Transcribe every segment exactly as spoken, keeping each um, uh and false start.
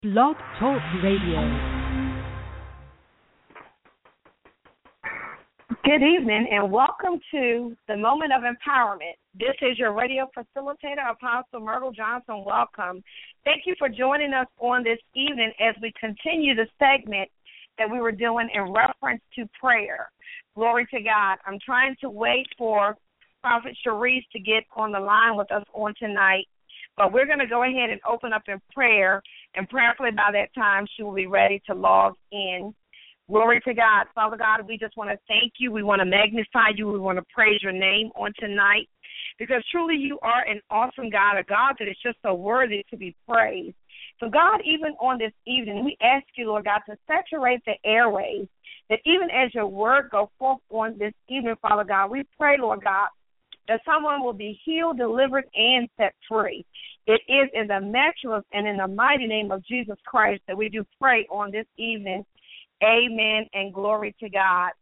Blog Talk Radio. Good evening and welcome to the Moment of Empowerment. This is your radio facilitator, Apostle Myrtle Johnson. Welcome. Thank you for joining us on this evening as we continue the segment that we were doing in reference to prayer. Glory to God. I'm trying to wait for Prophet Sharice to get on the line with us on tonight, but we're going to go ahead and open up in prayer, and prayerfully by that time she will be ready to log in. Glory to God. Father God, we just want to thank you. We want to magnify you. We want to praise your name on tonight because truly you are an awesome God, a God that is just so worthy to be praised. So, God, even on this evening, we ask you, Lord God, to saturate the airways, that even as your word go forth on this evening, Father God, we pray, Lord God, that someone will be healed, delivered, and set free. It is in the matchless and in the mighty name of Jesus Christ that we do pray on this evening. Amen and glory to God.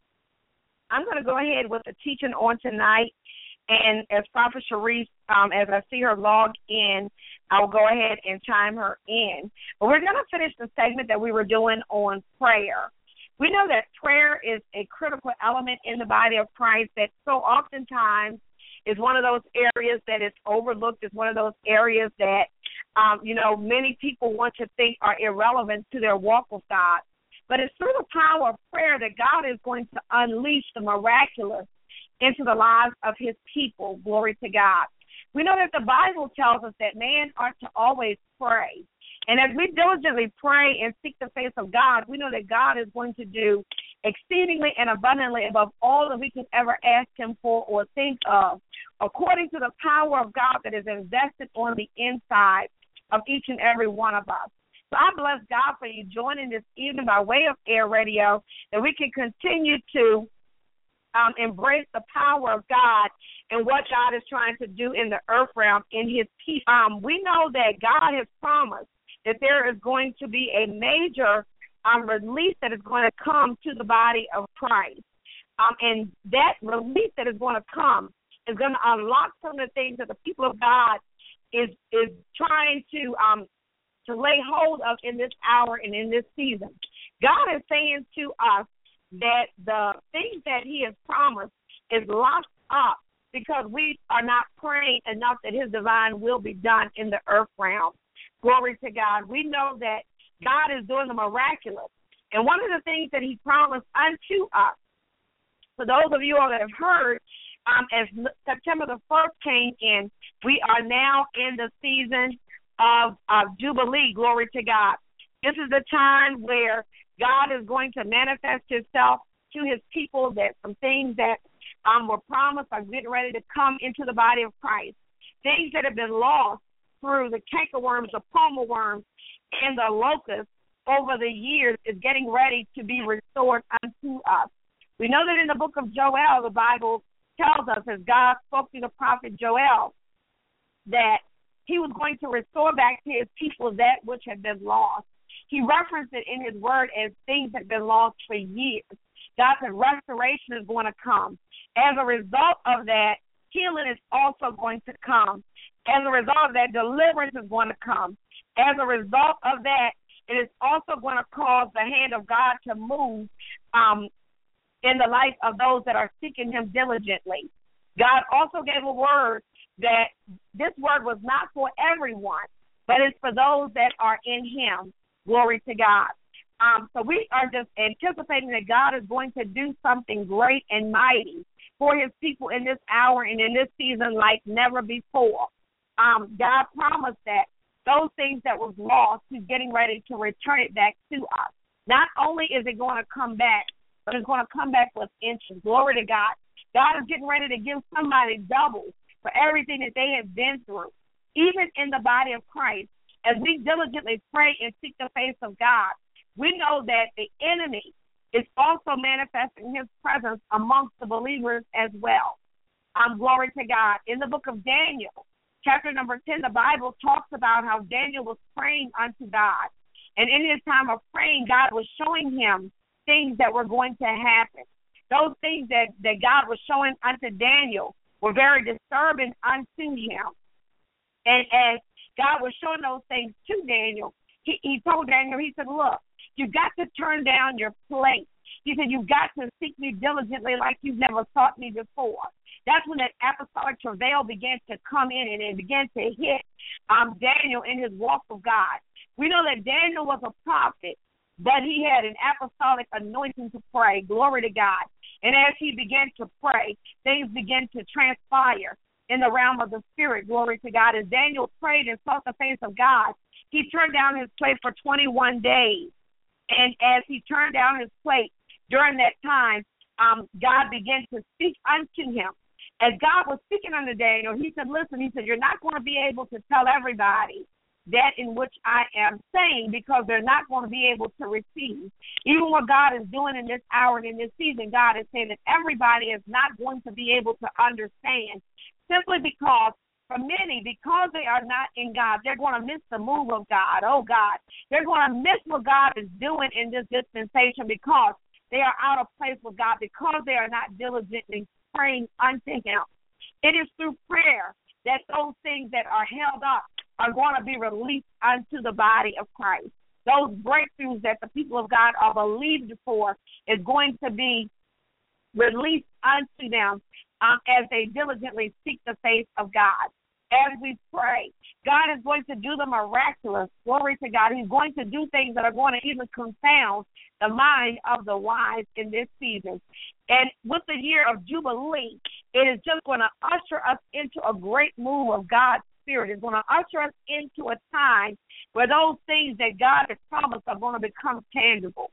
I'm going to go ahead with the teaching on tonight, and as Prophet Sharice, um, as I see her log in, I will go ahead and chime her in. But we're going to finish the segment that we were doing on prayer. We know that prayer is a critical element in the body of Christ that so oftentimes is one of those areas that is overlooked, is one of those areas that, um, you know, many people want to think are irrelevant to their walk with God. But it's through the power of prayer that God is going to unleash the miraculous into the lives of his people. Glory to God. We know that the Bible tells us that man ought to always pray. And as we diligently pray and seek the face of God, we know that God is going to do exceedingly and abundantly above all that we can ever ask him for or think of, according to the power of God that is invested on the inside of each and every one of us. So I bless God for you joining this evening by way of Air Radio, that we can continue to um, embrace the power of God and what God is trying to do in the earth realm in his people. Um, we know that God has promised that there is going to be a major um, release that is going to come to the body of Christ. Um, and that release that is going to come is going to unlock some of the things that the people of God is is trying to um, to lay hold of in this hour and in this season. God is saying to us that the things that he has promised is locked up because we are not praying enough that his divine will be done in the earth realm. Glory to God. We know that God is doing the miraculous. And one of the things that he promised unto us, for those of you all that have heard, um, as September the first came in, we are now in the season of, of Jubilee. Glory to God. This is the time where God is going to manifest himself to his people, that some things that um, were promised are getting ready to come into the body of Christ. Things that have been lost through the cankerworms, the palmer worms, and the locusts over the years is getting ready to be restored unto us. We know that in the book of Joel, the Bible tells us, as God spoke to the prophet Joel, that he was going to restore back to his people that which had been lost. He referenced it in his word as things that had been lost for years. God said restoration is going to come. As a result of that, healing is also going to come. As a result of that, deliverance is going to come. As a result of that, it is also going to cause the hand of God to move um, in the life of those that are seeking him diligently. God also gave a word that this word was not for everyone, but it's for those that are in him. Glory to God. Um, so we are just anticipating that God is going to do something great and mighty for his people in this hour and in this season like never before. Um, God promised that those things that was lost, he's getting ready to return it back to us. Not only is it going to come back, but it's going to come back with inches. Glory to God. God is getting ready to give somebody double for everything that they have been through, even in the body of Christ. As we diligently pray and seek the face of God, we know that the enemy is also manifesting his presence amongst the believers as well. Um, glory to God. In the book of Daniel, chapter number ten, the Bible talks about how Daniel was praying unto God. And in his time of praying, God was showing him things that were going to happen. Those things that, that God was showing unto Daniel were very disturbing unto him. And as God was showing those things to Daniel, he he, he told Daniel, he said, look, you've got to turn down your plate. He said, you've got to seek me diligently like you've never sought me before. That's when that apostolic travail began to come in and it began to hit um, Daniel in his walk with God. We know that Daniel was a prophet, but he had an apostolic anointing to pray. Glory to God. And as he began to pray, things began to transpire in the realm of the spirit. Glory to God. As Daniel prayed and sought the face of God, he turned down his plate for twenty-one days. And as he turned down his plate during that time, um, God began to speak unto him. As God was speaking unto Daniel, he said, listen, he said, you're not going to be able to tell everybody that in which I am saying, because they're not going to be able to receive. Even what God is doing in this hour and in this season, God is saying that everybody is not going to be able to understand, simply because for many, because they are not in God, they're going to miss the move of God. Oh, God. They're going to miss what God is doing in this dispensation because they are out of place with God, because they are not diligently praying unto him. It is through prayer that those things that are held up are going to be released unto the body of Christ. Those breakthroughs that the people of God are believed for is going to be released unto them um, as they diligently seek the face of God. As we pray, God is going to do the miraculous. Glory to God. He's going to do things that are going to even confound the mind of the wise in this season. And with the year of Jubilee, it is just going to usher us into a great move of God's Spirit. It's going to usher us into a time where those things that God has promised are going to become tangible.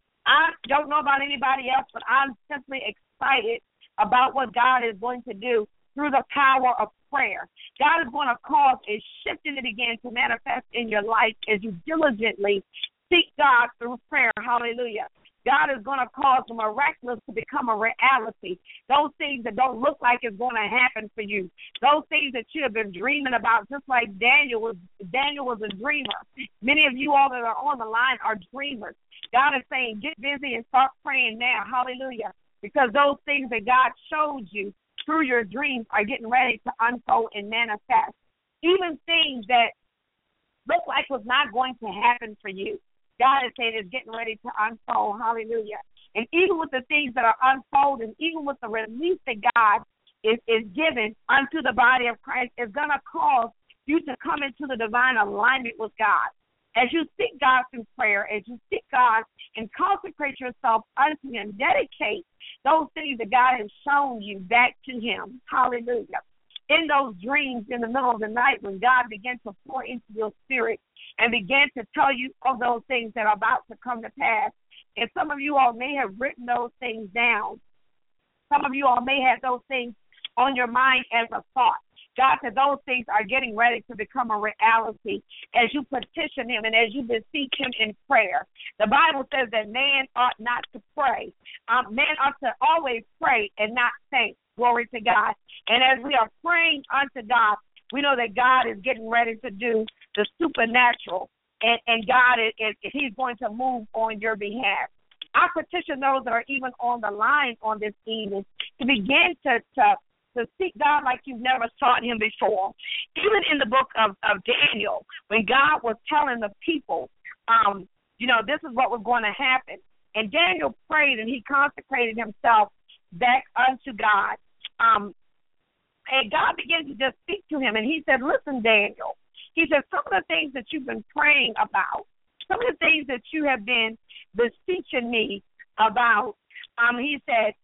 I don't know about anybody else, but I'm simply excited about what God is going to do through the power of prayer. God is going to cause a shift in it again to manifest in your life as you diligently seek God through prayer. Hallelujah. God is going to cause the miraculous to become a reality. Those things that don't look like it's going to happen for you. Those things that you have been dreaming about, just like Daniel was, Daniel was a dreamer. Many of you all that are on the line are dreamers. God is saying, get busy and start praying now. Hallelujah. Because those things that God showed you through your dreams are getting ready to unfold and manifest. Even things that look like was not going to happen for you, God is saying is getting ready to unfold. Hallelujah. And even with the things that are unfolding, even with the release that God is, is giving unto the body of Christ, is going to cause you to come into the divine alignment with God. As you seek God through prayer, as you seek God and consecrate yourself unto him, dedicate those things that God has shown you back to him. Hallelujah. In those dreams in the middle of the night when God began to pour into your spirit and began to tell you of those things that are about to come to pass. And some of you all may have written those things down. Some of you all may have those things on your mind as a thought. God said those things are getting ready to become a reality as you petition him and as you beseech him in prayer. The Bible says that man ought not to pray. Um, man ought to always pray and not faint. Glory to God. And as we are praying unto God, we know that God is getting ready to do the supernatural. And, and God, is, is he's going to move on your behalf. I petition those that are even on the line on this evening to begin to, to to seek God like you've never sought him before. Even in the book of, of Daniel, when God was telling the people, um, you know, this is what was going to happen. And Daniel prayed and he consecrated himself back unto God. Um, and God began to just speak to him. And he said, listen, Daniel, he said, some of the things that you've been praying about, some of the things that you have been beseeching me about, um, he said,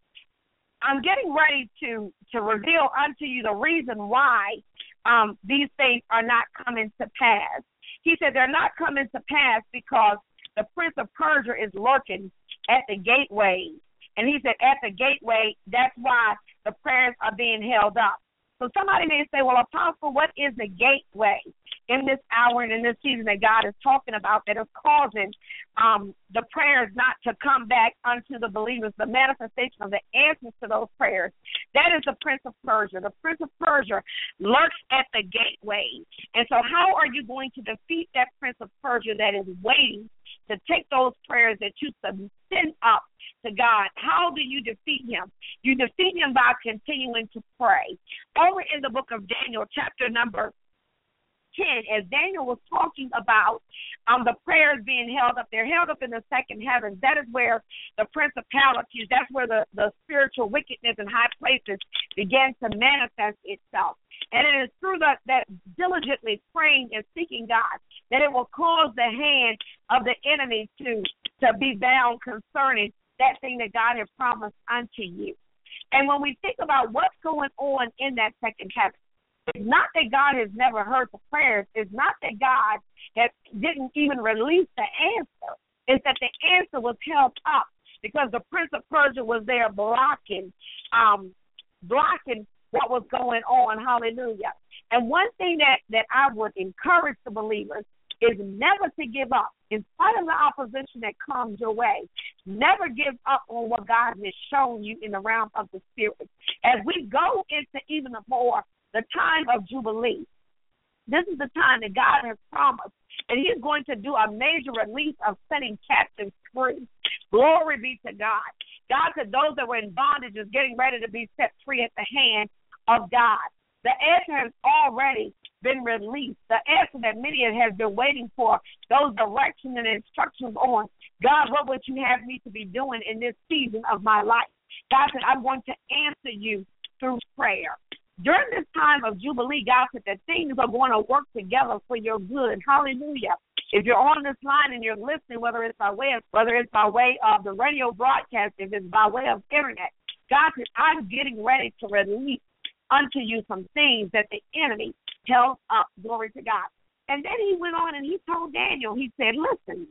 I'm getting ready to, to reveal unto you the reason why um, these things are not coming to pass. He said they're not coming to pass because the prince of Persia is lurking at the gateway. And he said at the gateway, that's why the prayers are being held up. So somebody may say, well, Apostle, what is the gateway in this hour and in this season that God is talking about that is causing um, the prayers not to come back unto the believers, the manifestation of the answers to those prayers? That is the Prince of Persia. The Prince of Persia lurks at the gateway. And so how are you going to defeat that Prince of Persia that is waiting to take those prayers that you send up to God? How do you defeat him? You defeat him by continuing to pray. Over in the book of Daniel, chapter number ten, as Daniel was talking about um, the prayers being held up, they're held up in the second heavens. That is where the principalities, that's where the, the spiritual wickedness in high places began to manifest itself. And it is through that, that diligently praying and seeking God that it will cause the hand of the enemy to, to be bound concerning that thing that God has promised unto you. And when we think about what's going on in that second heaven, it's not that God has never heard the prayers. It's not that God has, didn't even release the answer. It's that the answer was held up because the Prince of Persia was there blocking, um, blocking what was going on. Hallelujah. And one thing that, that I would encourage the believers is never to give up. In spite of the opposition that comes your way, never give up on what God has shown you in the realm of the Spirit. As we go into even more the time of Jubilee, this is the time that God has promised, and He is going to do a major release of setting captives free. Glory be to God. God said those that were in bondage is getting ready to be set free at the hand of God. The answer has already been released. The answer that many have been waiting for, those directions and instructions on, God, what would you have me to be doing in this season of my life? God said, I'm going to answer you through prayer. During this time of Jubilee, God said that things are going to work together for your good. Hallelujah. If you're on this line and you're listening, whether it's by way of, whether it's by way of the radio broadcast, if it's by way of internet, God said, I'm getting ready to release unto you some things that the enemy held up. Glory to God. And then he went on and he told Daniel, he said, listen,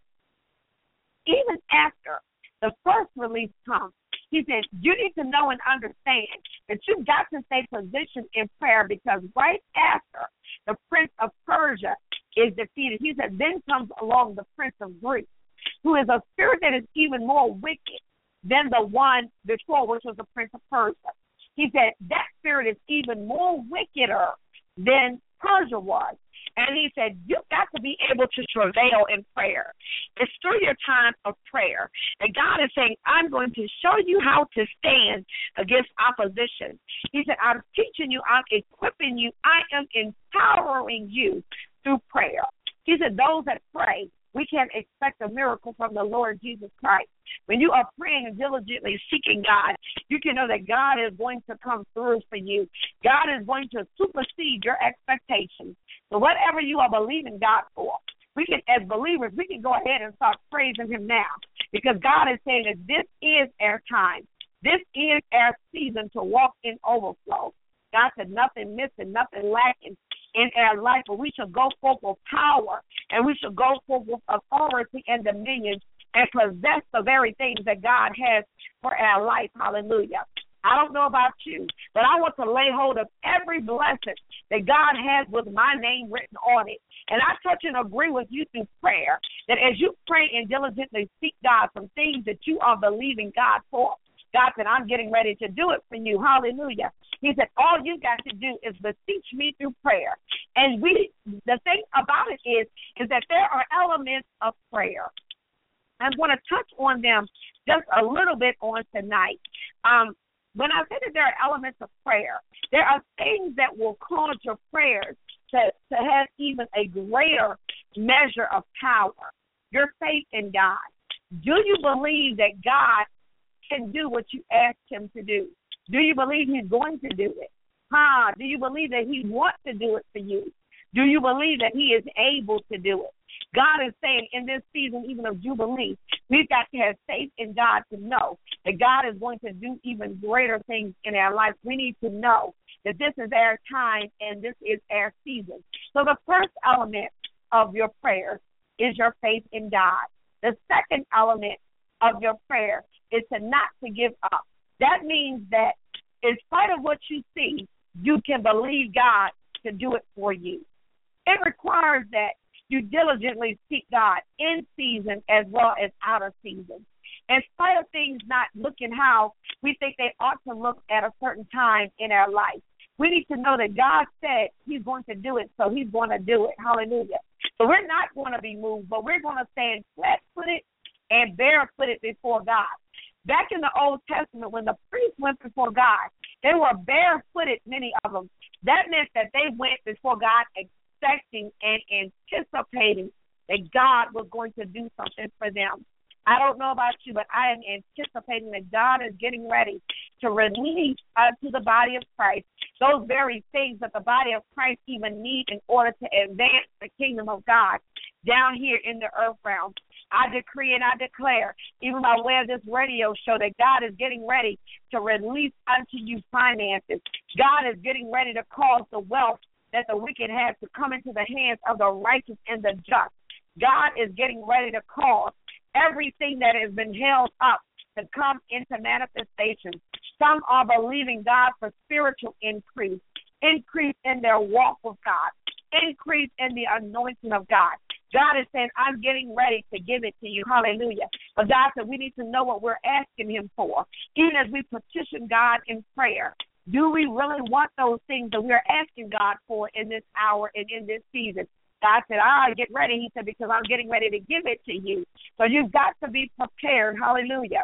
even after the first release comes, he said, you need to know and understand that you've got to stay positioned in prayer, because right after the Prince of Persia is defeated, he said, then comes along the Prince of Greece, who is a spirit that is even more wicked than the one before, which was the Prince of Persia. He said that spirit is even more wickeder than Persia was. And he said, you've got to be able to travail in prayer. It's through your time of prayer. And God is saying, I'm going to show you how to stand against opposition. He said, I'm teaching you, I'm equipping you, I am empowering you through prayer. He said, those that pray, we can expect a miracle from the Lord Jesus Christ. When you are praying and diligently seeking God, you can know that God is going to come through for you. God is going to supersede your expectations. So whatever you are believing God for, we can, as believers, we can go ahead and start praising Him now, because God is saying that this is our time. This is our season to walk in overflow. God said nothing missing, nothing lacking in our life, but we shall go forth with power, and we shall go forth with authority and dominion and possess the very things that God has for our life. Hallelujah. I don't know about you, but I want to lay hold of every blessing that God has with my name written on it. And I touch and agree with you through prayer that as you pray and diligently seek God from things that you are believing God for, God said, I'm getting ready to do it for you. Hallelujah. He said, all you got to do is beseech me through prayer. And we, the thing about it is, is that there are elements of prayer. I'm going to touch on them just a little bit on tonight. Um, when I say that there are elements of prayer, there are things that will cause your prayers to, to have even a greater measure of power. Your faith in God. Do you believe that God can do what you ask Him to do? Do you believe He's going to do it? Huh? Do you believe that He wants to do it for you? Do you believe that He is able to do it? God is saying in this season, even of Jubilee, we've got to have faith in God to know that God is going to do even greater things in our life. We need to know that this is our time and this is our season. So the first element of your prayer is your faith in God. The second element of your prayer is to not to give up. That means that in spite of what you see, you can believe God to do it for you. It requires that you diligently seek God in season as well as out of season. In spite of things not looking how we think they ought to look at a certain time in our life, we need to know that God said He's going to do it, so He's going to do it. Hallelujah. So we're not going to be moved, but we're going to stand flat-footed and barefooted before God. Back in the Old Testament, when the priests went before God, they were barefooted, many of them. That meant that they went before God expecting and anticipating that God was going to do something for them. I don't know about you, but I am anticipating that God is getting ready to release unto the body of Christ those very things that the body of Christ even need in order to advance the kingdom of God down here in the earth realm. I decree and I declare, even by way of this radio show, that God is getting ready to release unto you finances. God is getting ready to cause the wealth that the wicked have to come into the hands of the righteous and the just. God is getting ready to cause everything that has been held up to come into manifestation. Some are believing God for spiritual increase, increase in their walk with God, increase in the anointing of God. God is saying, I'm getting ready to give it to you. Hallelujah. But God said we need to know what we're asking him for. Even as we petition God in prayer, do we really want those things that we're asking God for in this hour and in this season? God said, ah, get ready. He said, because I'm getting ready to give it to you. So you've got to be prepared, hallelujah,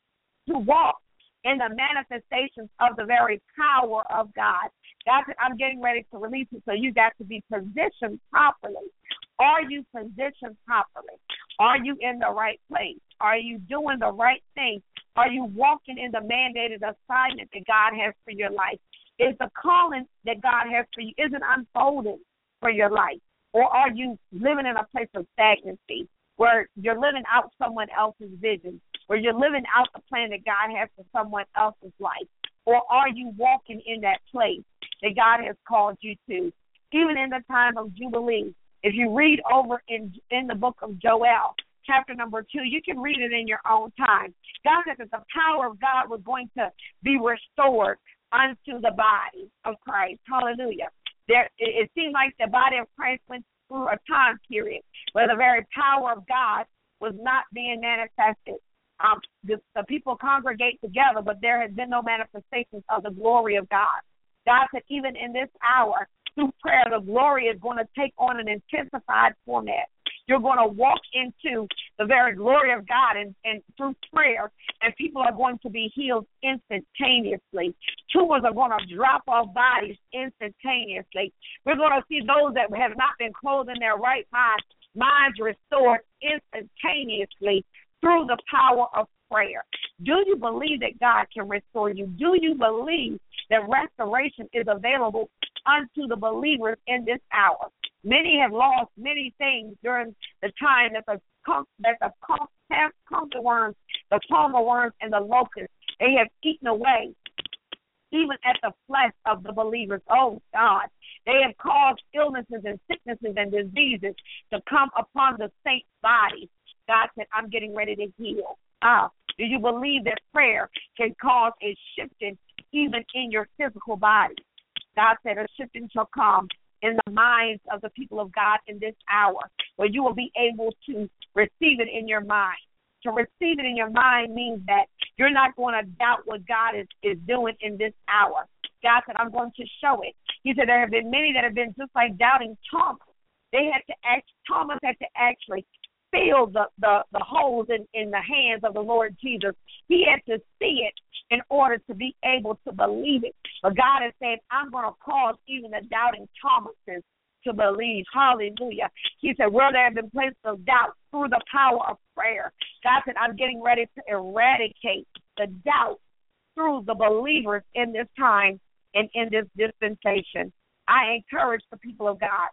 to walk in the manifestations of the very power of God. God said, I'm getting ready to release it, so you got to be positioned properly. Are you positioned properly? Are you in the right place? Are you doing the right thing? Are you walking in the mandated assignment that God has for your life? Is the calling that God has for you, is it unfolding for your life? Or are you living in a place of stagnancy where you're living out someone else's vision, where you're living out the plan that God has for someone else's life? Or are you walking in that place that God has called you to? Even in the time of Jubilee, if you read over in in the book of Joel, chapter number two, you can read it in your own time. God said that the power of God was going to be restored unto the body of Christ. Hallelujah. There, it, it seemed like the body of Christ went through a time period where the very power of God was not being manifested. Um, the, the people congregate together, but there has been no manifestations of the glory of God. God said even in this hour, through prayer, the glory is going to take on an intensified format. You're going to walk into the very glory of God and, and through prayer, and people are going to be healed instantaneously. Tumors are going to drop off bodies instantaneously. We're going to see those that have not been clothed in their right mind, minds restored instantaneously through the power of prayer. Do you believe that God can restore you? Do you believe that restoration is available unto the believers in this hour? Many have lost many things during the time that the that the conquer worms, the palmer worms, and the locusts, they have eaten away even at the flesh of the believers. Oh, God. They have caused illnesses and sicknesses and diseases to come upon the saints' bodies. God said, I'm getting ready to heal. Ah, do you believe that prayer can cause a shifting even in your physical body? God said a shifting shall come in the minds of the people of God in this hour, where you will be able to receive it in your mind. To receive it in your mind means that you're not going to doubt what God is, is doing in this hour. God said, I'm going to show it. He said there have been many that have been just like doubting Thomas. They had to act, Thomas had to actually feel the, the, the holes in, in the hands of the Lord Jesus. He had to see it in order to be able to believe it. But God is saying, I'm going to cause even the doubting Thomases to believe. Hallelujah. He said, where there have been places of doubt, through the power of prayer, God said, I'm getting ready to eradicate the doubt through the believers in this time and in this dispensation. I encourage the people of God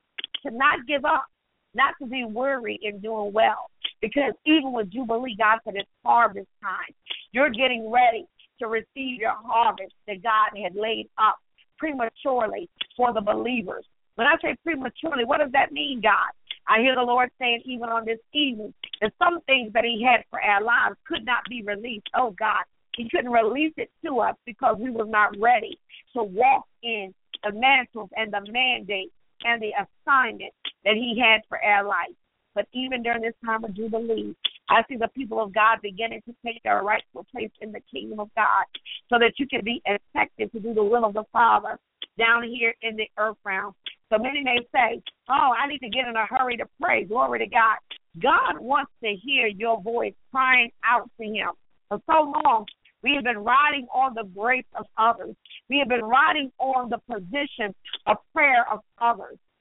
to not give up, not to be worried in doing well, because even with Jubilee, God said it's harvest time. You're getting ready to receive your harvest that God had laid up prematurely for the believers. When I say prematurely, what does that mean, God? I hear the Lord saying even on this evening that some things that he had for our lives could not be released. Oh, God, he couldn't release it to us because we were not ready to walk in the mantles and the mandate and the assignment that he had for our life. But even during this time of Jubilee, I see the people of God beginning to take their rightful place in the kingdom of God so that you can be effective to do the will of the Father down here in the earth realm. So many may say, oh, I need to get in a hurry to pray. Glory to God. God wants to hear your voice crying out to him. For so long, we have been riding on the grace of others. We have been riding on the position of prayer of others.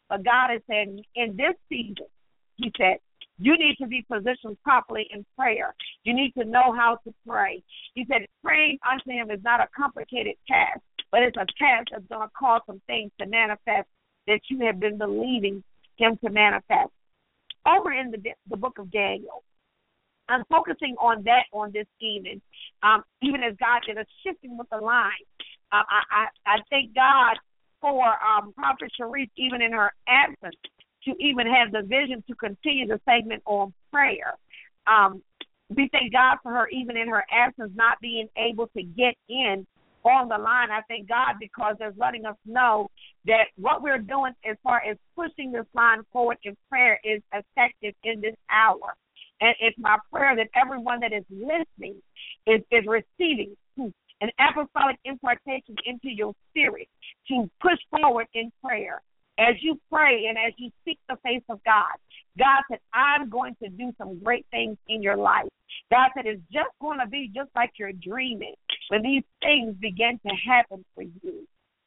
But God is saying in this season, he said, you need to be positioned properly in prayer. You need to know how to pray. He said praying unto him is not a complicated task, but it's a task that's going to cause some things to manifest that you have been believing him to manifest. Over in the, the book of Daniel, I'm focusing on that on this evening, um, even as God did a shifting with the line. Um, I, I, I thank God for um, Prophet Sharice, even in her absence, to even have the vision to continue the segment on prayer. Um, we thank God for her, even in her absence, not being able to get in on the line. I thank God because they're letting us know that what we're doing as far as pushing this line forward in prayer is effective in this hour. And it's my prayer that everyone that is listening is, is receiving an apostolic impartation into your spirit to push forward in prayer. As you pray and as you seek the face of God, God said, I'm going to do some great things in your life. God said, it's just going to be just like you're dreaming when these things begin to happen for you.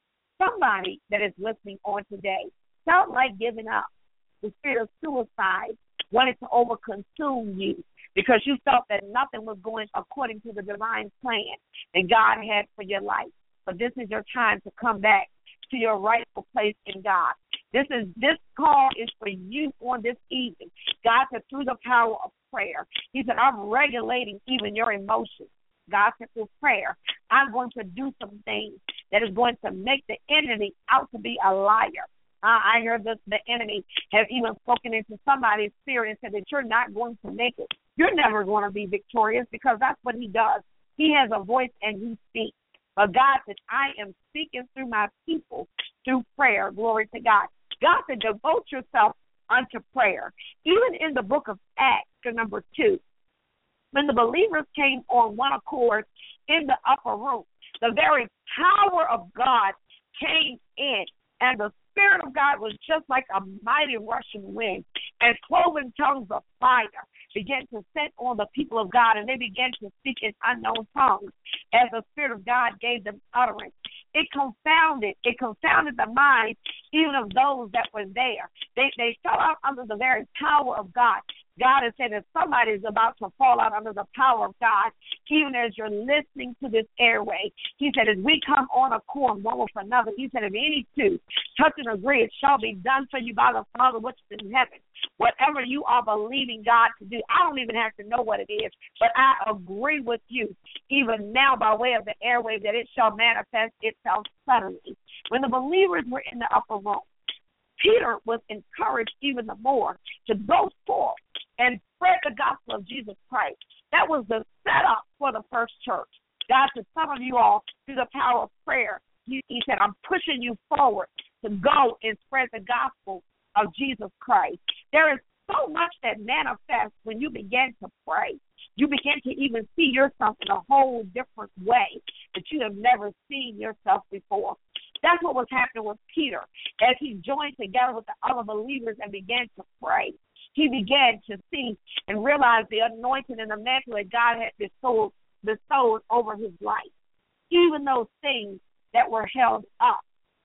Somebody that is listening on today felt like giving up. The spirit of suicide wanted to overconsume you because you felt that nothing was going according to the divine plan that God had for your life. But this is your time to come back to your rightful place in God. This is this call is for you on this evening. God said through the power of prayer. He said, I'm regulating even your emotions. God said through prayer, I'm going to do some things that is going to make the enemy out to be a liar. Uh, I heard this, the enemy has even spoken into somebody's spirit and said that you're not going to make it. You're never going to be victorious because that's what he does. He has a voice and he speaks. But God said, I am speaking through my people through prayer. Glory to God. God said, devote yourself unto prayer. Even in the book of Acts, number two, when the believers came on one accord in the upper room, the very power of God came in, and the Spirit of God was just like a mighty rushing wind, and cloven tongues of fire began to set on the people of God, and they began to speak in unknown tongues as the Spirit of God gave them utterance. It confounded, it confounded the minds even of those that were there. They they fell out under the very power of God. God has said that somebody is about to fall out under the power of God, even as you're listening to this airway. He said, as we come on accord one with another, he said, if any two touch and agree, it shall be done for you by the Father which is in heaven. Whatever you are believing God to do, I don't even have to know what it is, but I agree with you, even now by way of the airway, that it shall manifest itself suddenly. When the believers were in the upper room, Peter was encouraged even the more to go forth and spread the gospel of Jesus Christ. That was the setup for the first church. God said, some of you all, through the power of prayer, he, he said, I'm pushing you forward to go and spread the gospel of Jesus Christ. There is so much that manifests when you begin to pray. You begin to even see yourself in a whole different way that you have never seen yourself before. That's what was happening with Peter as he joined together with the other believers and began to pray. He began to see and realize the anointing and the mantle that God had bestowed, bestowed over his life. Even those things that were held up.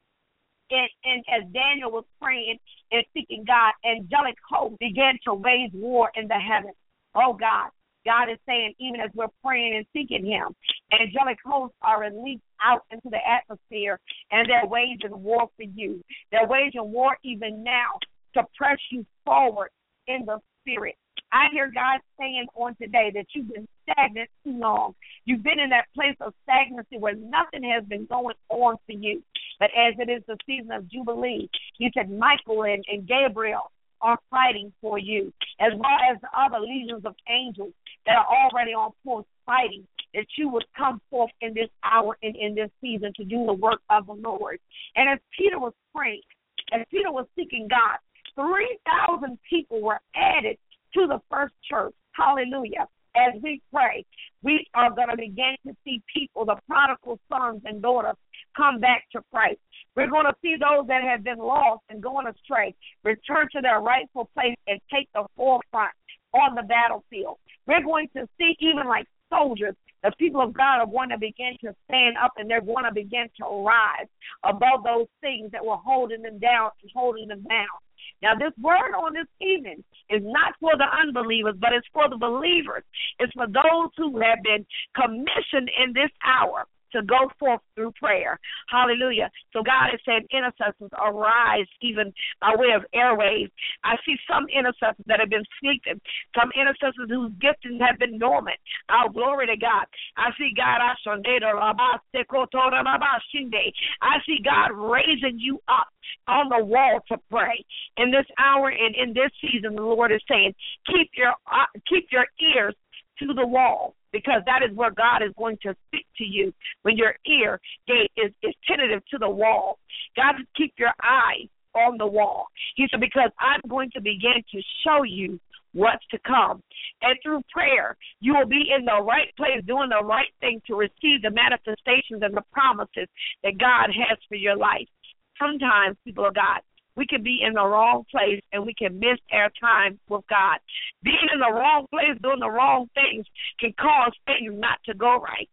And, and as Daniel was praying and seeking God, angelic hosts began to wage war in the heavens. Oh, God. God is saying, even as we're praying and seeking him, angelic hosts are released out into the atmosphere, and they're waging war for you. They're waging war even now to press you forward in the spirit. I hear God saying on today that you've been stagnant too long. You've been in that place of stagnancy where nothing has been going on for you. But as it is the season of Jubilee, he said Michael and, and Gabriel are fighting for you, as well as the other legions of angels that are already on post fighting, that you would come forth in this hour and in this season to do the work of the Lord. And as Peter was praying, as Peter was seeking God, three thousand people were added to the first church. Hallelujah. As we pray, we are going to begin to see people, the prodigal sons and daughters, come back to Christ. We're going to see those that have been lost and going astray return to their rightful place and take the forefront on the battlefield. We're going to see even like soldiers The people of God are going to begin to stand up, and they're going to begin to rise above those things that were holding them down and holding them down. Now, this word on this evening is not for the unbelievers, but it's for the believers. It's for those who have been commissioned in this hour to go forth through prayer. Hallelujah. So God has said, intercessors, arise even by way of airwaves. I see some intercessors that have been sleeping, some intercessors whose giftings have been dormant. Oh, glory to God. I see God. I see God raising you up on the wall to pray. In this hour and in this season, the Lord is saying, keep your uh, keep your ears to the wall, because that is where God is going to speak to you when your ear gate is, is tentative to the wall. God, keep your eyes on the wall. He said, because I'm going to begin to show you what's to come. And through prayer, you will be in the right place, doing the right thing to receive the manifestations and the promises that God has for your life. Sometimes, people of God, we can be in the wrong place and we can miss our time with God. Being in the wrong place, doing the wrong things can cause things not to go right.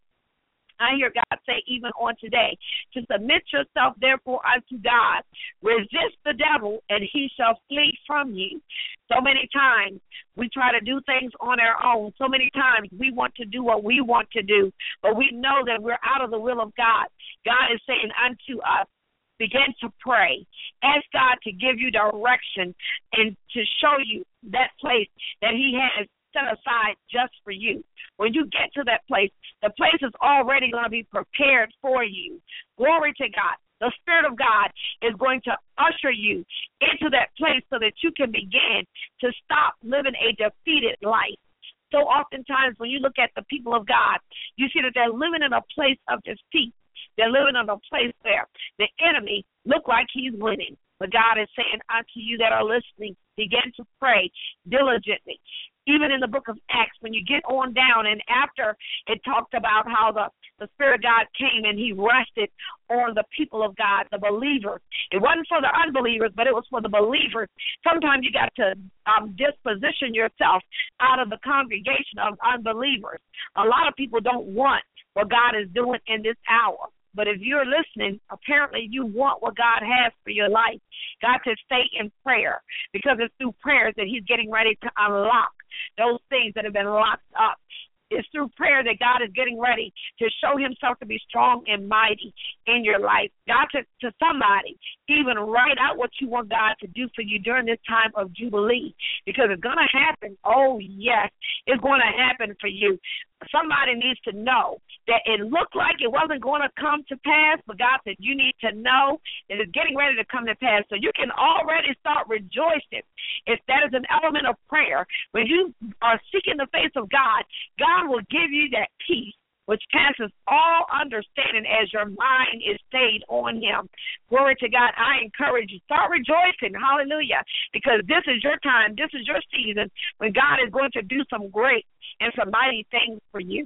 I hear God say even on today, to submit yourself therefore unto God. Resist the devil and he shall flee from you. So many times we try to do things on our own. So many times we want to do what we want to do, but we know that we're out of the will of God. God is saying unto us, begin to pray. Ask God to give you direction and to show you that place that he has set aside just for you. When you get to that place, the place is already going to be prepared for you. Glory to God. The Spirit of God is going to usher you into that place so that you can begin to stop living a defeated life. So oftentimes when you look at the people of God, you see that they're living in a place of defeat. They're living in a place where the enemy look like he's winning. But God is saying unto you that are listening, begin to pray diligently. Even in the book of Acts, when you get on down, and after it talked about how the, the Spirit of God came and he rested on the people of God, the believers. It wasn't for the unbelievers, but it was for the believers. Sometimes you got to um, disposition yourself out of the congregation of unbelievers. A lot of people don't want what God is doing in this hour. But if you're listening, apparently you want what God has for your life. God says stay in prayer, because it's through prayers that he's getting ready to unlock those things that have been locked up. It's through prayer that God is getting ready to show himself to be strong and mighty in your life. God said to somebody, even write out what you want God to do for you during this time of Jubilee, because it's going to happen. Oh, yes, it's going to happen for you. Somebody needs to know that it looked like it wasn't going to come to pass, but God said you need to know that it's getting ready to come to pass. So you can already start rejoicing if that is an element of prayer. When you are seeking the face of God, God will give you that peace which passes all understanding as your mind is stayed on him. Glory to God. I encourage you, start rejoicing. Hallelujah. Because this is your time. This is your season when God is going to do some great and some mighty things for you.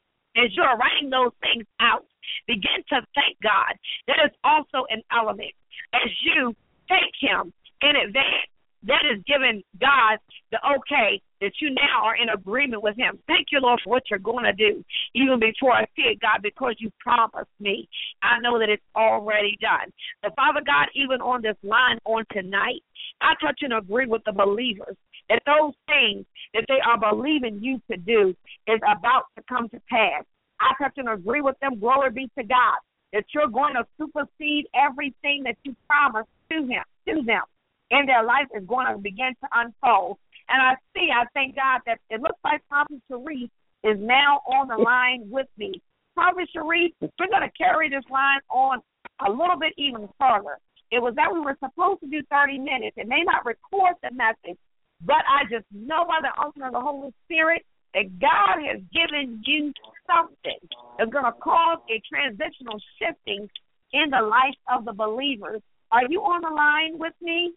As you're writing those things out, begin to thank God. That is also an element. As you thank him in advance, that is giving God the okay that you now are in agreement with him. Thank you, Lord, for what you're going to do. Even before I see it, God, because you promised me, I know that it's already done. So, Father God, even on this line on tonight, I touch and agree with the believers that those things that they are believing you to do is about to come to pass. I touch and agree with them, glory be to God, that you're going to supersede everything that you promised to him, to them. In their life is going to begin to unfold. And I see, I thank God that it looks like Prophet Sharice is now on the line with me. Prophet Sharice, we're going to carry this line on a little bit even further. It was that we were supposed to do thirty minutes. It may not record the message, but I just know by the unction of the Holy Spirit that God has given you something that's going to cause a transitional shifting in the life of the believers. Are you on the line with me?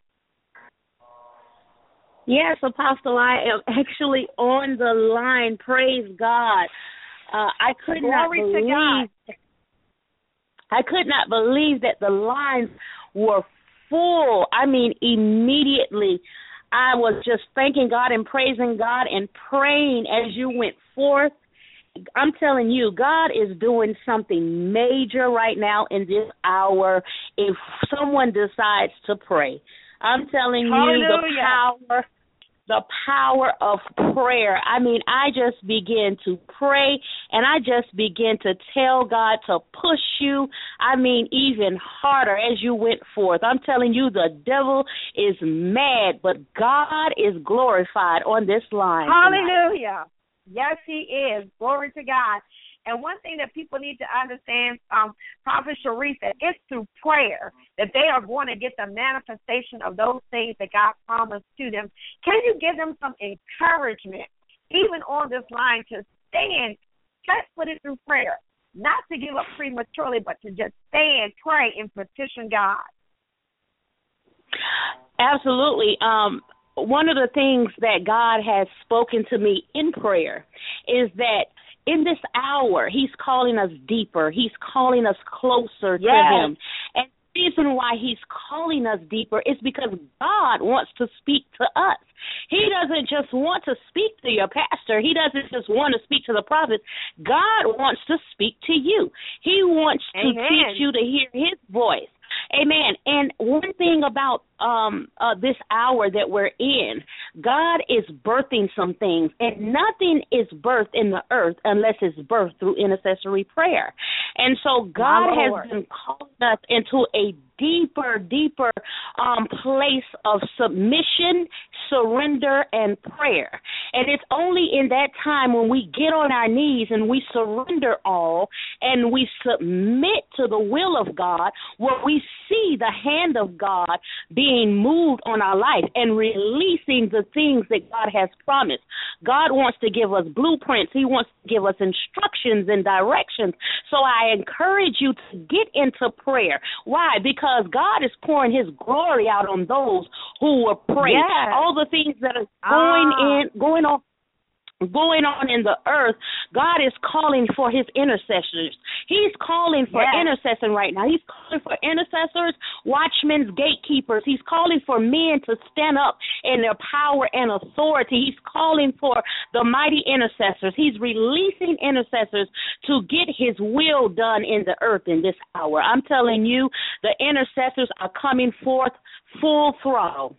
Yes, Apostle, I am actually on the line. Praise God. Uh, I could Glory not believe. To God. I could not believe that the lines were full. I mean, immediately I was just thanking God and praising God and praying as you went forth I'm telling you, God is doing something major right now in this hour if someone decides to pray. I'm telling you, the power the power of prayer. I mean, I just begin to pray, and I just begin to tell God to push you, I mean, even harder as you went forth. I'm telling you, the devil is mad, but God is glorified on this line. Hallelujah. Tonight. Yes, he is. Glory to God. And one thing that people need to understand, um, Prophet Sharif, that it's through prayer that they are going to get the manifestation of those things that God promised to them. Can you give them some encouragement, even on this line, to stand, just put it through prayer, not to give up prematurely, but to just stand, pray, and petition God? Absolutely. Um, one of the things that God has spoken to me in prayer is that in this hour, he's calling us deeper. He's calling us closer yes. to him. And the reason why he's calling us deeper is because God wants to speak to us. He doesn't just want to speak to your pastor. He doesn't just want to speak to the prophets. God wants to speak to you. He wants Amen. to teach you to hear his voice. Amen. And one thing about um, uh, this hour that we're in, God is birthing some things, and nothing is birthed in the earth unless it's birthed through intercessory prayer. And so God has been calling us into a deeper, deeper um, place of submission, surrender, and prayer. And it's only in that time when we get on our knees and we surrender all and we submit to the will of God where we see the hand of God being moved on our life and releasing the things that God has promised. God wants to give us blueprints. He wants to give us instructions and directions. So I encourage you to get into prayer. Why? Because God is pouring his glory out on those who will pray. Yes. All the things that are going ah. in, going on, going on in the earth, God is calling for his intercessors. He's calling for yes. intercession right now. He's calling for intercessors, watchmen, gatekeepers. He's calling for men to stand up in their power and authority. He's calling for the mighty intercessors. He's releasing intercessors to get his will done in the earth in this hour. I'm telling you, the intercessors are coming forth full throttle.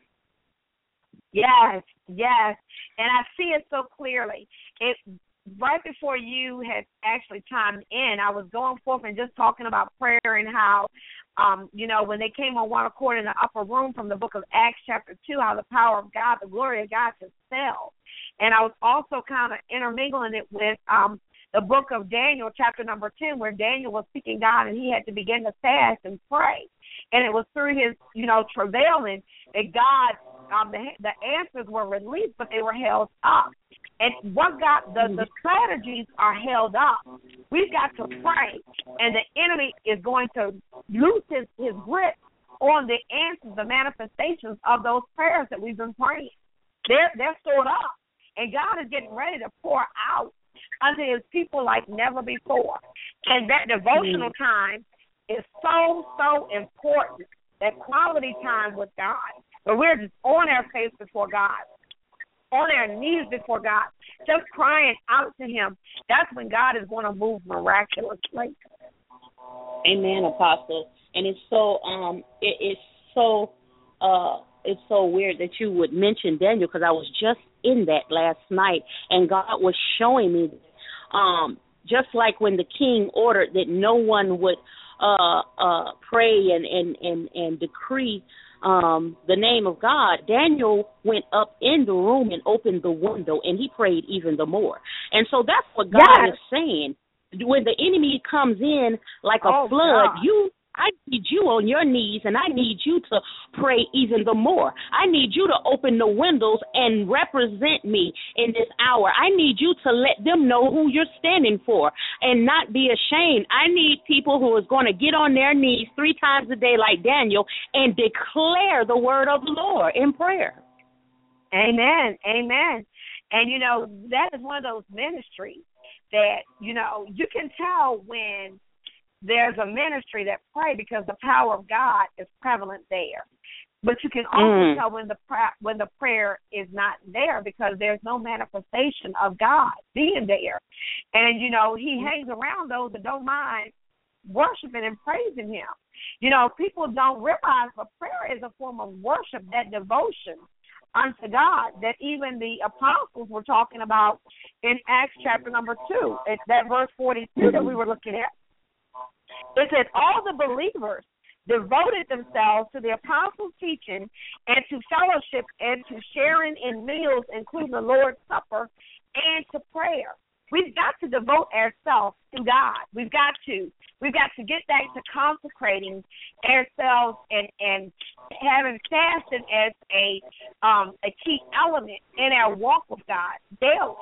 Yes, yes. And I see it so clearly. It right before you had actually chimed in, I was going forth and just talking about prayer and how, um, you know, when they came on one accord in the upper room from the book of Acts chapter two, how the power of God, the glory of God just fell. And I was also kind of intermingling it with um, the book of Daniel chapter number ten, where Daniel was seeking God and he had to begin to fast and pray. And it was through his, you know, travailing that God, um, the, the answers were released, but they were held up. And what got the, the strategies are held up. We've got to pray, and the enemy is going to loose his, his grip on the answers, the manifestations of those prayers that we've been praying. They're, they're stored up, and God is getting ready to pour out unto his people like never before. And that devotional time is so, so important, that quality time with God, where we're just on our face before God, on our knees before God, just crying out to him. That's when God is going to move miraculously. Amen, Apostle. And it's so um, it, it's so uh, it's so weird that you would mention Daniel, because I was just in that last night, and God was showing me, um, just like when the king ordered that no one would uh, uh, pray and and and, and decree Um, the name of God, Daniel went up in the room and opened the window, and he prayed even the more. And so that's what God yes. is saying. When the enemy comes in like a oh, flood, God. you, I need you on your knees, and I need you to pray even the more. I need you to open the windows and represent me in this hour. I need you to let them know who you're standing for and not be ashamed. I need people who is going to get on their knees three times a day like Daniel and declare the word of the Lord in prayer. Amen, amen. And, you know, that is one of those ministries that, you know, you can tell when there's a ministry that pray, because the power of God is prevalent there. But you can also Mm. tell when the pra- when the prayer is not there because there's no manifestation of God being there. And, you know, he hangs around those that don't mind worshiping and praising him. You know, people don't realize but prayer is a form of worship, that devotion unto God that even the apostles were talking about in Acts chapter number two. It's that verse forty-two that we were looking at. It says, all the believers devoted themselves to the apostles' teaching and to fellowship and to sharing in meals, including the Lord's Supper, and to prayer. We've got to devote ourselves to God. We've got to. We've got to get back to consecrating ourselves and, and having fasting as a um, a key element in our walk with God daily.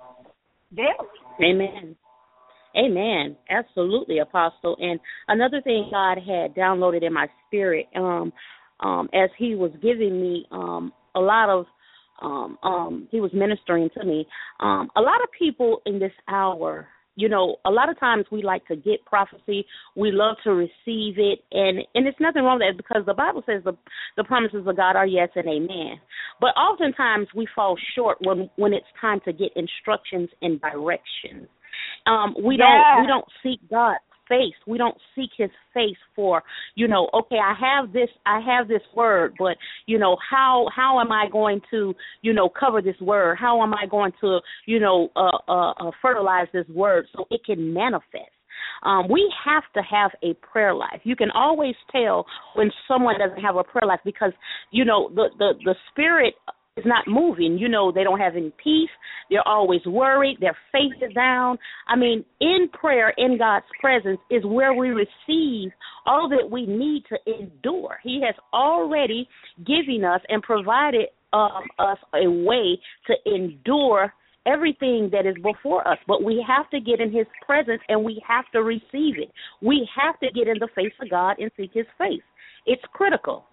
Daily. Amen. Amen. Absolutely, Apostle. And another thing God had downloaded in my spirit, um, um, as He was giving me um, a lot of, um, um, He was ministering to me. Um, a lot of people in this hour, you know, a lot of times we like to get prophecy. We love to receive it, and and it's nothing wrong with that because the Bible says the the promises of God are yes and amen. But oftentimes we fall short when when it's time to get instructions and directions. Um, we yeah. don't we don't seek God's face. We don't seek His face for, you know, okay, I have this I have this word, but you know, how how am I going to, you know, cover this word? How am I going to, you know, uh, uh, uh, fertilize this word so it can manifest? Um, we have to have a prayer life. You can always tell when someone doesn't have a prayer life because, you know, the the, the spirit is not moving. You know, they don't have any peace. They're always worried. Their faith is down. I mean, in prayer, in God's presence, is where we receive all that we need to endure. He has already given us and provided um, us a way to endure everything that is before us. But we have to get in His presence and we have to receive it. We have to get in the face of God and seek His face. It's critical.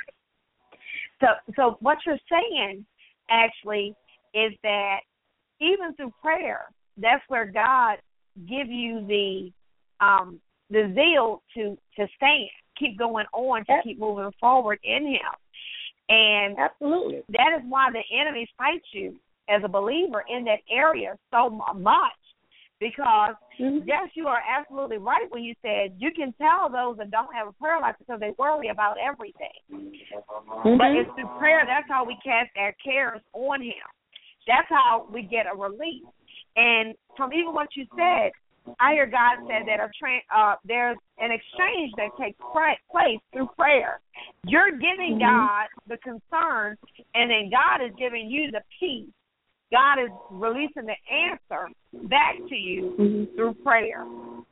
So, so what you're saying actually is that even through prayer, that's where God give you the um, the zeal to to stand, keep going on, to keep moving forward in Him. And absolutely, that is why the enemy fights you as a believer in that area so much. Because, mm-hmm. yes, you are absolutely right when you said you can tell those that don't have a prayer life because they worry about everything. Mm-hmm. But it's through prayer, that's how we cast our cares on Him. That's how we get a relief. And from even what you said, I hear God said that a tra- uh, there's an exchange that takes place through prayer. You're giving mm-hmm. God the concern, and then God is giving you the peace. God is releasing the answer back to you mm-hmm. through prayer.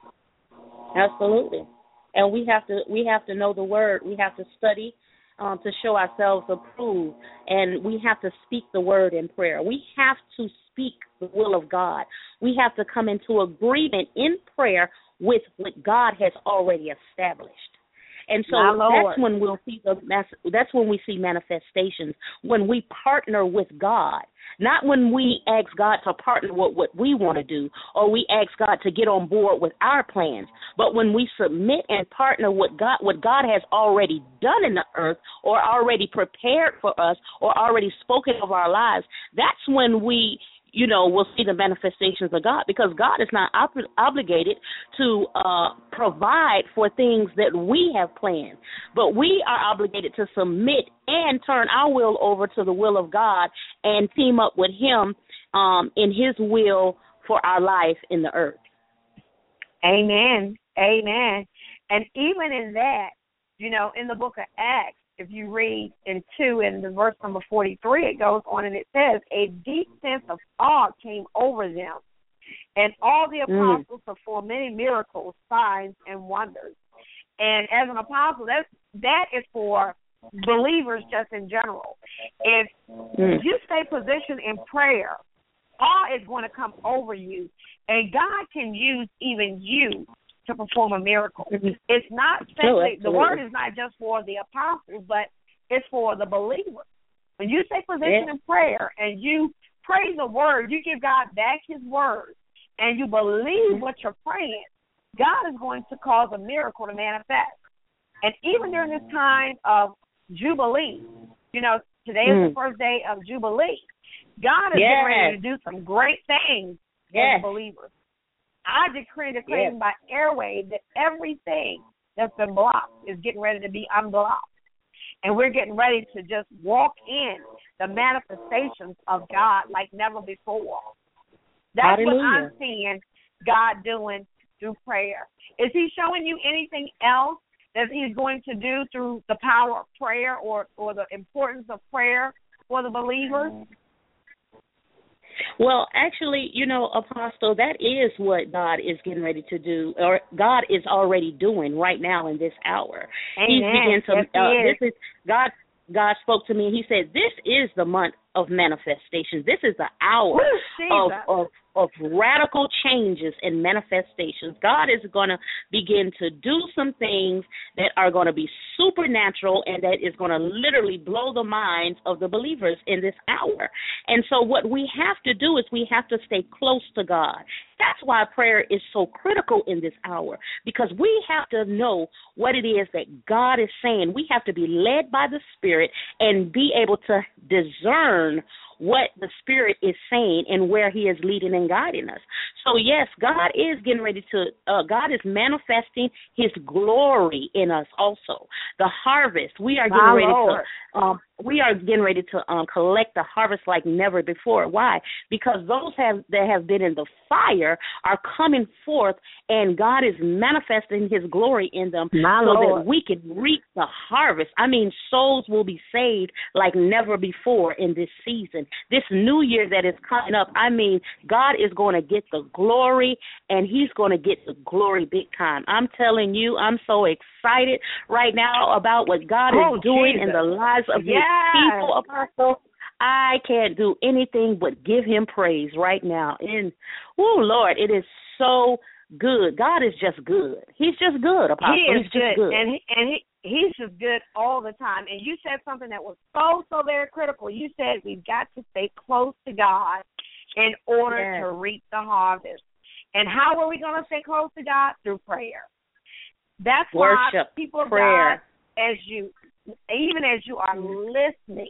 Absolutely, and we have to we have to know the word. We have to study um, to show ourselves approved, and we have to speak the word in prayer. We have to speak the will of God. We have to come into agreement in prayer with what God has already established. And so that's when we'll see the that's when we see manifestations, when we partner with God, not when we ask God to partner with what we want to do or we ask God to get on board with our plans, but when we submit and partner with God, what God has already done in the earth or already prepared for us or already spoken of our lives, that's when we you know, we'll see the manifestations of God, because God is not ob- obligated to uh, provide for things that we have planned, but we are obligated to submit and turn our will over to the will of God and team up with Him um, in His will for our life in the earth. Amen. Amen. And even in that, you know, in the book of Acts, if you read in two in the verse number forty-three, it goes on and it says, a deep sense of awe came over them, and all the apostles mm. performed many miracles, signs, and wonders. And as an apostle, that that is for believers just in general. If mm. you stay positioned in prayer, awe is going to come over you, and God can use even you to perform a miracle. Mm-hmm. It's not simply, the word is not just for the apostles, but it's for the believer. When you stay positioned yeah. in prayer and you pray the word, you give God back His word, and you believe what you're praying, God is going to cause a miracle to manifest. And even during this time of Jubilee. You know, today is Mm. the first day of Jubilee. God is Yes. getting ready to do some great things Yes. as believers. I decree and declare Yes. by airwave that everything that's been blocked is getting ready to be unblocked. And we're getting ready to just walk in the manifestations of God like never before. That's Hallelujah. what I'm seeing God doing through prayer. Is he showing you anything else that he's going to do through the power of prayer or, or the importance of prayer for the believers? Well, actually, you know, Apostle, that is what God is getting ready to do, or God is already doing right now in this hour. Amen. He's beginning to. Yes, he uh, is. This is God. God spoke to me, and He said, "This is the month of manifestations. This is the hour Woo, of, of of radical changes and manifestations. God is going to begin to do some things that are going to be supernatural and that is going to literally blow the minds of the believers in this hour. And so what we have to do is we have to stay close to God. That's why prayer is so critical in this hour, because we have to know what it is that God is saying. We have to be led by the Spirit and be able to discern what the Spirit is saying and where He is leading and guiding us. So, yes, God is getting ready to, uh, God is manifesting His glory in us also. The harvest, we are getting My ready Lord. to, um, we are getting ready to um, collect the harvest like never before. Why? Because those have that have been in the fire are coming forth, and God is manifesting His glory in them My so Lord. that we can reap the harvest. I mean, souls will be saved like never before in this season. This new year that is coming up, I mean, God is going to get the glory, and He's going to get the glory big time. I'm telling you, I'm so excited right now about what God Oh, is doing Jesus. in the lives of Yes. His people, Apostle. I can't do anything but give Him praise right now. And, oh, Lord, it is so good. God is just good. He's just good, Apostle. He is He's just good. and he, and he he's just good all the time. And you said something that was so so very critical. You said we've got to stay close to God in order Yes. to reap the harvest. And how are we going to stay close to God? Through prayer. That's why Worship, people of prayer. God, as you even as you are listening,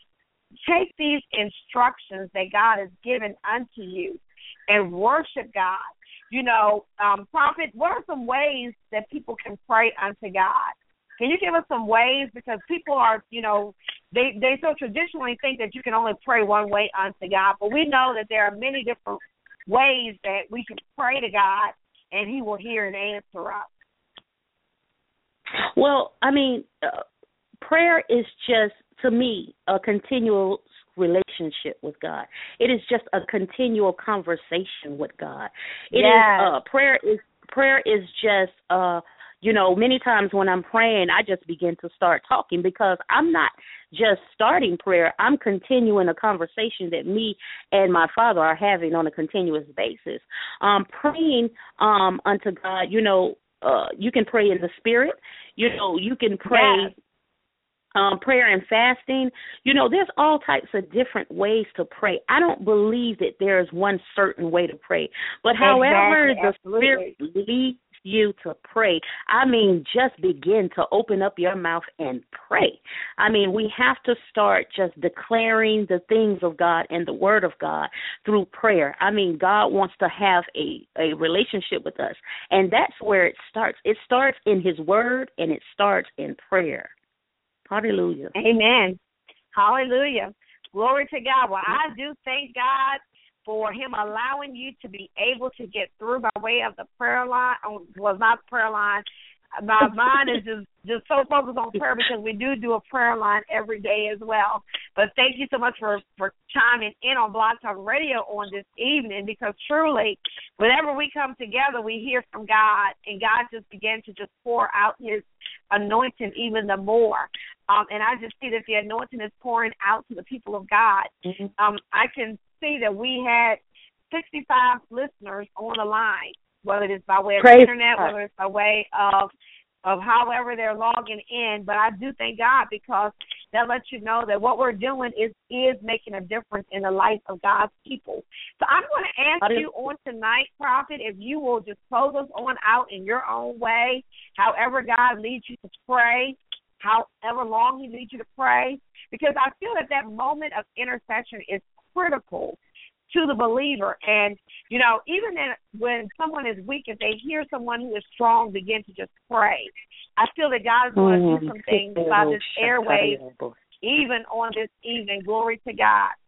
take these instructions that God has given unto you and worship God. You know, um, Prophet, what are some ways that people can pray unto God? Can you give us some ways? Because people are, you know, they, they so traditionally think that you can only pray one way unto God. But we know that there are many different ways that we can pray to God, and He will hear and answer us. Well, I mean, uh, prayer is just, to me, a continual relationship with God. It is just a continual conversation with God. It Yes. is uh, prayer is prayer is just uh, you know, many times when I'm praying, I just begin to start talking because I'm not just starting prayer. I'm continuing a conversation that me and my Father are having on a continuous basis. Um, praying um, unto God, you know, uh, you can pray in the Spirit. You know, you can pray. Yes. Um, prayer and fasting, you know, there's all types of different ways to pray. I don't believe that there is one certain way to pray. But however Exactly, the absolutely. Spirit leads you to pray, I mean, just begin to open up your mouth and pray. I mean, we have to start just declaring the things of God and the Word of God through prayer. I mean, God wants to have a, a relationship with us, and that's where it starts. It starts in His Word, and it starts in prayer. Hallelujah. Amen. Hallelujah. Glory to God. Well, I do thank God for Him allowing you to be able to get through by way of the prayer line. Oh, well, not the prayer line. My mind is just, just so focused on prayer because we do do a prayer line every day as well. But thank you so much for, for chiming in on Blog Talk Radio on this evening, because truly, whenever we come together, we hear from God, and God just began to just pour out His anointing even the more. Um, and I just see that the anointing is pouring out to the people of God. Mm-hmm. Um, I can see that we had sixty-five listeners on the line, whether it's by way of Praise the internet, God. whether it's by way of of however they're logging in. But I do thank God, because that lets you know that what we're doing is is making a difference in the life of God's people. So I'm going to ask you on tonight, Prophet, if you will just close us on out in your own way, however God leads you to pray. however long he needs you to pray, because I feel that that moment of intercession is critical to the believer. And, you know, even then, when someone is weak, if they hear someone who is strong begin to just pray, I feel that God is going to do some things by this airwave, even on this evening. Glory to God.